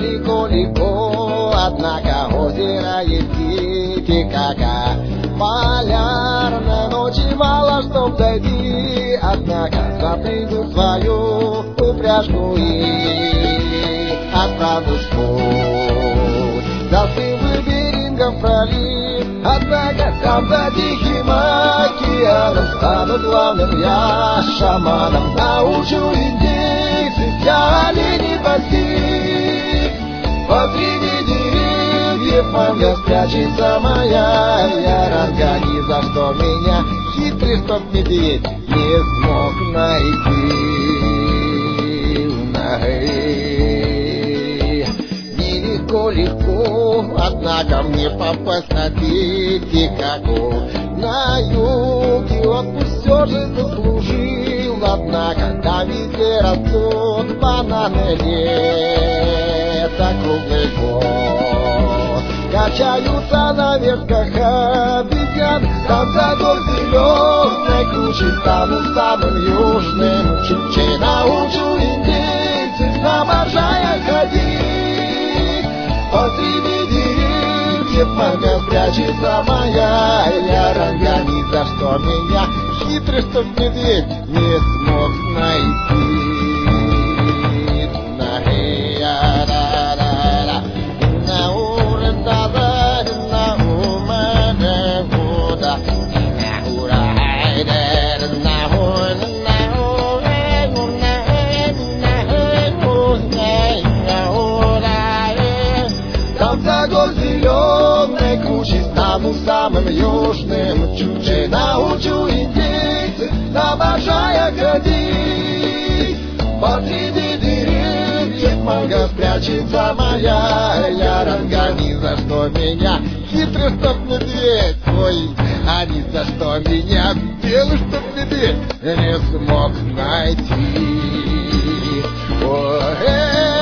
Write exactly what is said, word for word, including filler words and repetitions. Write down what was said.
далеко-далеко, однако озеро есть Титикака. Полярной ночи мало чтоб дойти, однако запрягу свою упряжку и отправлюсь в путь. Застыл лабиринтом пролив, однако там за Тихим океаном стану главным я шаманом. Научу индейцев я оленей пасти, посреди деревьев манго спрячется моя яранга. Ни за что меня хитрый стоп медведь не смог найти. Нелегко-легко, однако мне попасть на Титикаку. На юге отпуск все же заслужил, однако там везде растут бананы, лето круглый год. Качаются на ветках обезьян, там за гор зеленой круче стану самым южным. Чукчей научу индейцев на боржаях ходить, посреди деревьев манго спрячется моя яранга. Ни за что меня хитрый чтоб медведь не смог найти. Там за гор зеленой круче стану самым южным. Чукчей научу индейцев на боржаях ходить, посреди деревьев манго спрячется моя яранга. Ни за что меня хитрый чтоб медведь, ой, а ни за что меня белый чтоб медведь не смог найти. Ой,